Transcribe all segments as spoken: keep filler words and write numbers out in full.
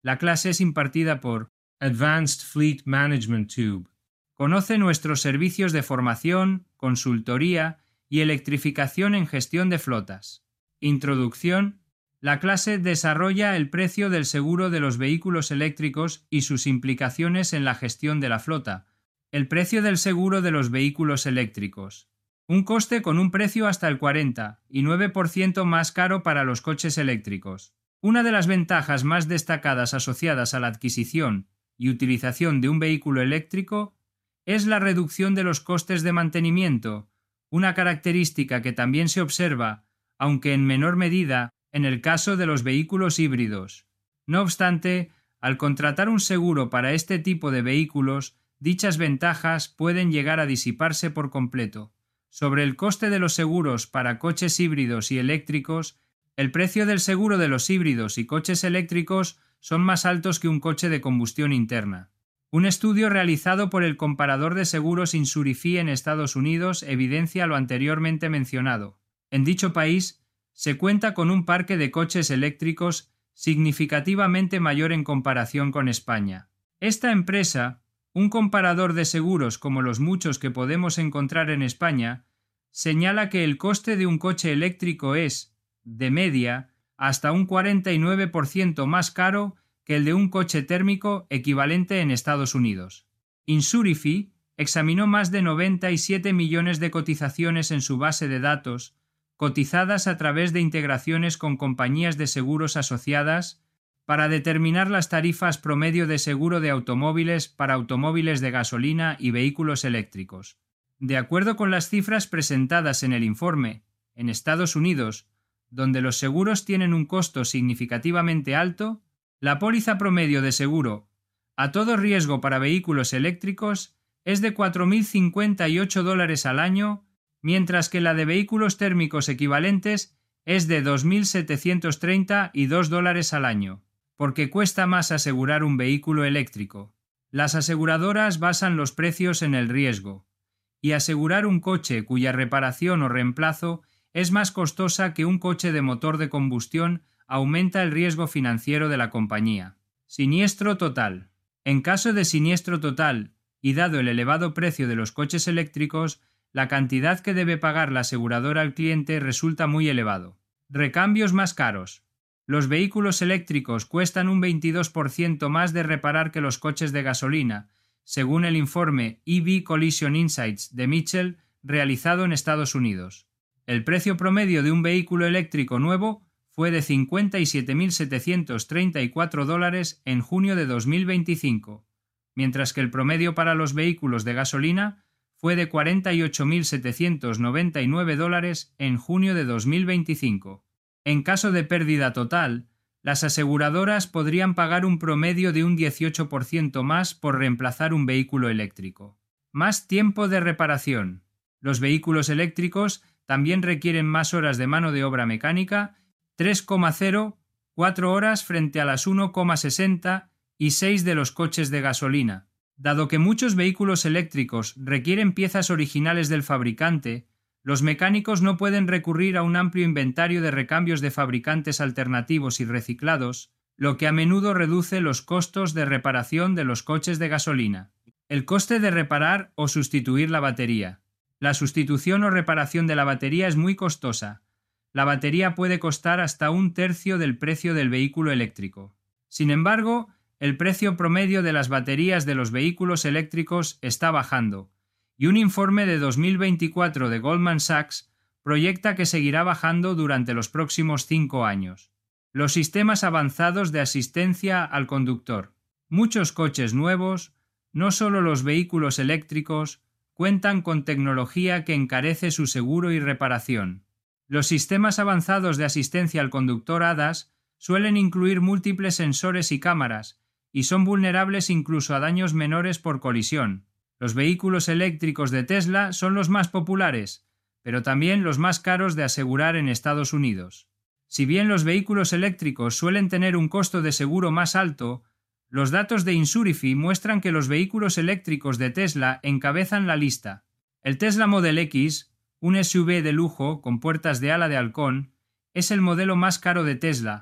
La clase es impartida por Advanced Fleet Management Tube. Conoce nuestros servicios de formación, consultoría y electrificación en gestión de flotas. Introducción. La clase desarrolla el precio del seguro de los vehículos eléctricos y sus implicaciones en la gestión de la flota. El precio del seguro de los vehículos eléctricos. Un coste con un precio hasta el cuarenta y nueve por ciento más caro para los coches eléctricos. Una de las ventajas más destacadas asociadas a la adquisición y utilización de un vehículo eléctrico es la reducción de los costes de mantenimiento, una característica que también se observa, aunque en menor medida, en el caso de los vehículos híbridos. No obstante, al contratar un seguro para este tipo de vehículos, dichas ventajas pueden llegar a disiparse por completo. Sobre el coste de los seguros para coches híbridos y eléctricos, el precio del seguro de los híbridos y coches eléctricos son más altos que un coche de combustión interna. Un estudio realizado por el comparador de seguros Insurify en Estados Unidos evidencia lo anteriormente mencionado. En dicho país, se cuenta con un parque de coches eléctricos significativamente mayor en comparación con España. Esta empresa, un comparador de seguros como los muchos que podemos encontrar en España, señala que el coste de un coche eléctrico es, de media, hasta un cuarenta y nueve por ciento más caro que el de un coche térmico equivalente en Estados Unidos. Insurify examinó más de noventa y siete millones de cotizaciones en su base de datos, cotizadas a través de integraciones con compañías de seguros asociadas, para determinar las tarifas promedio de seguro de automóviles para automóviles de gasolina y vehículos eléctricos. De acuerdo con las cifras presentadas en el informe, en Estados Unidos, donde los seguros tienen un costo significativamente alto, la póliza promedio de seguro a todo riesgo para vehículos eléctricos es de cuatro mil cincuenta y ocho dólares al año, mientras que la de vehículos térmicos equivalentes es de dos mil setecientos treinta y dos dólares al año, porque cuesta más asegurar un vehículo eléctrico. Las aseguradoras basan los precios en el riesgo, y asegurar un coche cuya reparación o reemplazo es más costosa que un coche de motor de combustión aumenta el riesgo financiero de la compañía. Siniestro total. En caso de siniestro total, y dado el elevado precio de los coches eléctricos, la cantidad que debe pagar la aseguradora al cliente resulta muy elevado. Recambios más caros. Los vehículos eléctricos cuestan un veintidós por ciento más de reparar que los coches de gasolina, según el informe E V Collision Insights de Mitchell realizado en Estados Unidos. El precio promedio de un vehículo eléctrico nuevo fue de cincuenta y siete mil setecientos treinta y cuatro dólares en junio de dos mil veinticinco, mientras que el promedio para los vehículos de gasolina fue de cuarenta y ocho mil setecientos noventa y nueve dólares en junio de dos mil veinticinco. En caso de pérdida total, las aseguradoras podrían pagar un promedio de un dieciocho por ciento más por reemplazar un vehículo eléctrico. Más tiempo de reparación. Los vehículos eléctricos también requieren más horas de mano de obra mecánica, tres coma cero cuatro horas frente a las uno coma sesenta y seis de los coches de gasolina. Dado que muchos vehículos eléctricos requieren piezas originales del fabricante, los mecánicos no pueden recurrir a un amplio inventario de recambios de fabricantes alternativos y reciclados, lo que a menudo reduce los costos de reparación de los coches de gasolina. El coste de reparar o sustituir la batería. La sustitución o reparación de la batería es muy costosa. La batería puede costar hasta un tercio del precio del vehículo eléctrico. Sin embargo, el precio promedio de las baterías de los vehículos eléctricos está bajando, y un informe de dos mil veinticuatro de Goldman Sachs proyecta que seguirá bajando durante los próximos cinco años. Los sistemas avanzados de asistencia al conductor. Muchos coches nuevos, no solo los vehículos eléctricos, cuentan con tecnología que encarece su seguro y reparación. Los sistemas avanzados de asistencia al conductor A D A S suelen incluir múltiples sensores y cámaras, y son vulnerables incluso a daños menores por colisión. Los vehículos eléctricos de Tesla son los más populares, pero también los más caros de asegurar en Estados Unidos. Si bien los vehículos eléctricos suelen tener un costo de seguro más alto, los datos de Insurify muestran que los vehículos eléctricos de Tesla encabezan la lista. El Tesla Model X, un S U V de lujo con puertas de ala de halcón, es el modelo más caro de Tesla,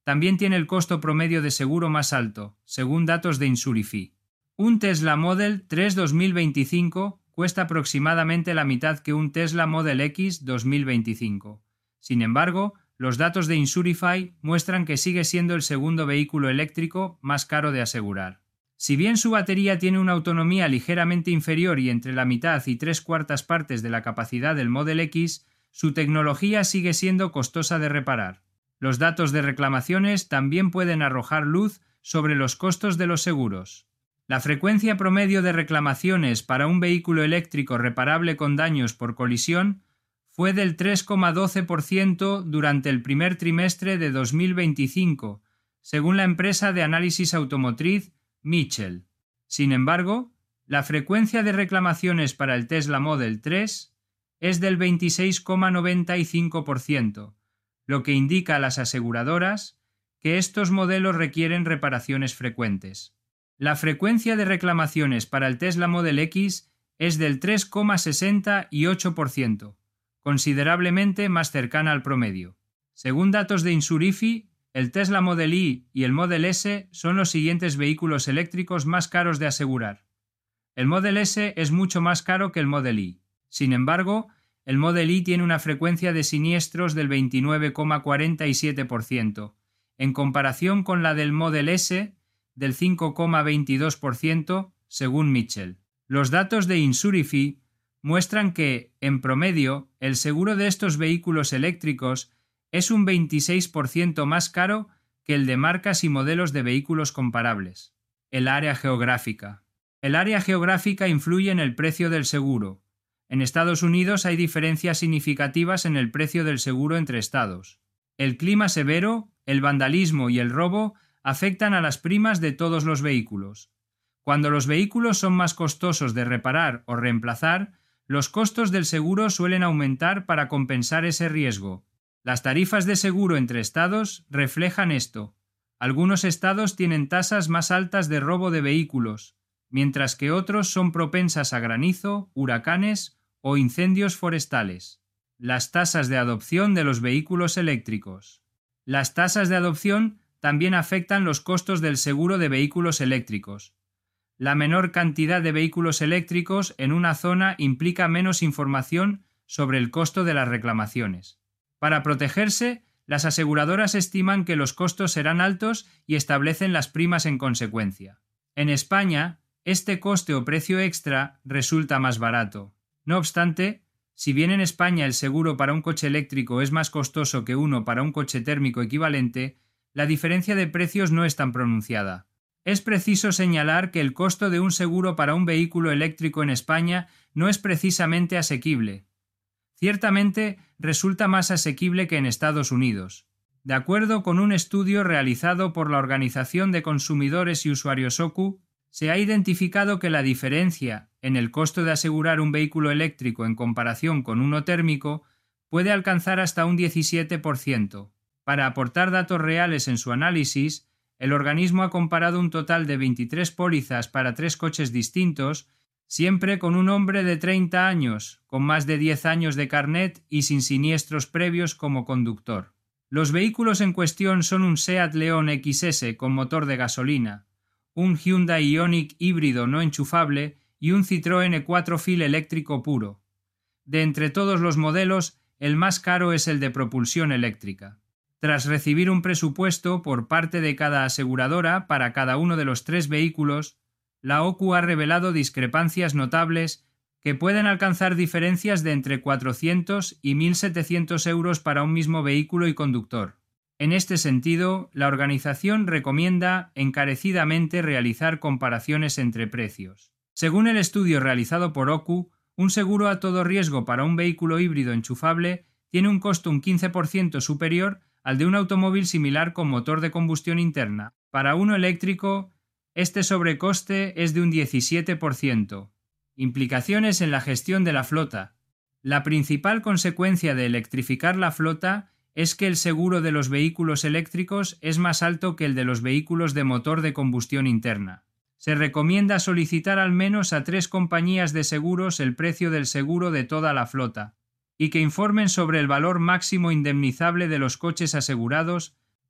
también tiene el costo promedio de seguro más alto, según datos de Insurify. Un Tesla Model tres dos mil veinticinco cuesta aproximadamente la mitad que un Tesla Model X dos mil veinticinco. Sin embargo, los datos de Insurify muestran que sigue siendo el segundo vehículo eléctrico más caro de asegurar. Si bien su batería tiene una autonomía ligeramente inferior y entre la mitad y tres cuartas partes de la capacidad del Model X, su tecnología sigue siendo costosa de reparar. Los datos de reclamaciones también pueden arrojar luz sobre los costos de los seguros. La frecuencia promedio de reclamaciones para un vehículo eléctrico reparable con daños por colisión fue del tres coma doce por ciento durante el primer trimestre de dos mil veinticinco, según la empresa de análisis automotriz Mitchell. Sin embargo, la frecuencia de reclamaciones para el Tesla Model tres es del veintiséis coma noventa y cinco por ciento, lo que indica a las aseguradoras que estos modelos requieren reparaciones frecuentes. La frecuencia de reclamaciones para el Tesla Model X es del tres coma sesenta y ocho por ciento, considerablemente más cercana al promedio. Según datos de Insurify, el Tesla Model Y y el Model S son los siguientes vehículos eléctricos más caros de asegurar. El Model S es mucho más caro que el Model Y. Sin embargo, el Model Y tiene una frecuencia de siniestros del veintinueve coma cuarenta y siete por ciento, en comparación con la del Model S del cinco coma veintidós por ciento, según Mitchell. Los datos de Insurify muestran que, en promedio, el seguro de estos vehículos eléctricos es un veintiséis por ciento más caro que el de marcas y modelos de vehículos comparables. El área geográfica. El área geográfica influye en el precio del seguro. En Estados Unidos hay diferencias significativas en el precio del seguro entre estados. El clima severo, el vandalismo y el robo afectan a las primas de todos los vehículos. Cuando los vehículos son más costosos de reparar o reemplazar, los costos del seguro suelen aumentar para compensar ese riesgo. Las tarifas de seguro entre estados reflejan esto. Algunos estados tienen tasas más altas de robo de vehículos, mientras que otros son propensas a granizo, huracanes o incendios forestales. Las tasas de adopción de los vehículos eléctricos. Las tasas de adopción también afectan los costos del seguro de vehículos eléctricos. La menor cantidad de vehículos eléctricos en una zona implica menos información sobre el costo de las reclamaciones. Para protegerse, las aseguradoras estiman que los costos serán altos y establecen las primas en consecuencia. En España, este coste o precio extra resulta más barato. No obstante, si bien en España el seguro para un coche eléctrico es más costoso que uno para un coche térmico equivalente, la diferencia de precios no es tan pronunciada. Es preciso señalar que el costo de un seguro para un vehículo eléctrico en España no es precisamente asequible. Ciertamente resulta más asequible que en Estados Unidos. De acuerdo con un estudio realizado por la Organización de Consumidores y Usuarios O C U, se ha identificado que la diferencia en el costo de asegurar un vehículo eléctrico en comparación con uno térmico puede alcanzar hasta un diecisiete por ciento. Para aportar datos reales en su análisis, el organismo ha comparado un total de veintitrés pólizas para tres coches distintos, siempre con un hombre de treinta años, con más de diez años de carnet y sin siniestros previos como conductor. Los vehículos en cuestión son un Seat León X S con motor de gasolina, un Hyundai Ioniq híbrido no enchufable y un Citroën E cuatro Fil eléctrico puro. De entre todos los modelos, el más caro es el de propulsión eléctrica. Tras recibir un presupuesto por parte de cada aseguradora para cada uno de los tres vehículos, la O C U ha revelado discrepancias notables que pueden alcanzar diferencias de entre cuatrocientos y mil setecientos euros para un mismo vehículo y conductor. En este sentido, la organización recomienda encarecidamente realizar comparaciones entre precios. Según el estudio realizado por O C U, un seguro a todo riesgo para un vehículo híbrido enchufable tiene un costo un quince por ciento superior al de un automóvil similar con motor de combustión interna. Para uno eléctrico, este sobrecoste es de un diecisiete por ciento. Implicaciones en la gestión de la flota. La principal consecuencia de electrificar la flota es que el seguro de los vehículos eléctricos es más alto que el de los vehículos de motor de combustión interna. Se recomienda solicitar al menos a tres compañías de seguros el precio del seguro de toda la flota, y que informen sobre el valor máximo indemnizable de los coches asegurados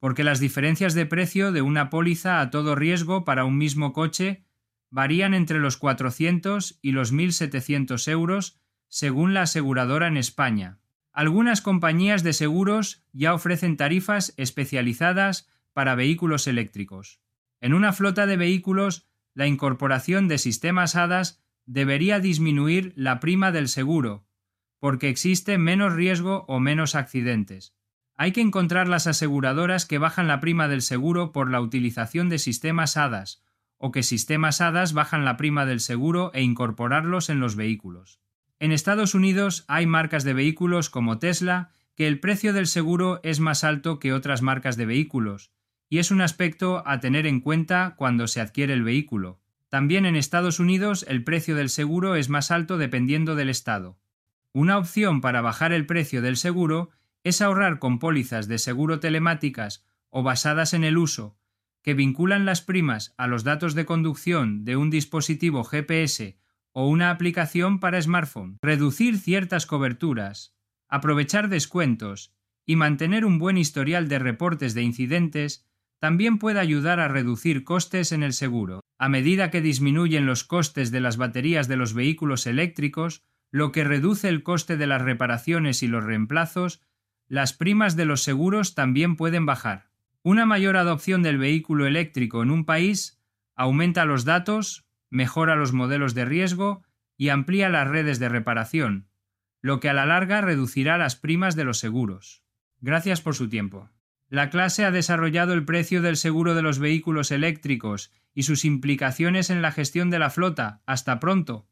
porque las diferencias de precio de una póliza a todo riesgo para un mismo coche varían entre los cuatrocientos y los mil setecientos euros según la aseguradora en España. Algunas compañías de seguros ya ofrecen tarifas especializadas para vehículos eléctricos. En una flota de vehículos, la incorporación de sistemas A D A S debería disminuir la prima del seguro, porque existe menos riesgo o menos accidentes. Hay que encontrar las aseguradoras que bajan la prima del seguro por la utilización de sistemas A D A S, o que sistemas A D A S bajan la prima del seguro e incorporarlos en los vehículos. En Estados Unidos hay marcas de vehículos como Tesla que el precio del seguro es más alto que otras marcas de vehículos, y es un aspecto a tener en cuenta cuando se adquiere el vehículo. También en Estados Unidos el precio del seguro es más alto dependiendo del estado. Una opción para bajar el precio del seguro es ahorrar con pólizas de seguro telemáticas o basadas en el uso, que vinculan las primas a los datos de conducción de un dispositivo G P S o una aplicación para smartphone. Reducir ciertas coberturas, aprovechar descuentos y mantener un buen historial de reportes de incidentes también puede ayudar a reducir costes en el seguro. A medida que disminuyen los costes de las baterías de los vehículos eléctricos, lo que reduce el coste de las reparaciones y los reemplazos, las primas de los seguros también pueden bajar. Una mayor adopción del vehículo eléctrico en un país aumenta los datos, mejora los modelos de riesgo y amplía las redes de reparación, lo que a la larga reducirá las primas de los seguros. Gracias por su tiempo. La clase ha desarrollado el precio del seguro de los vehículos eléctricos y sus implicaciones en la gestión de la flota. Hasta pronto.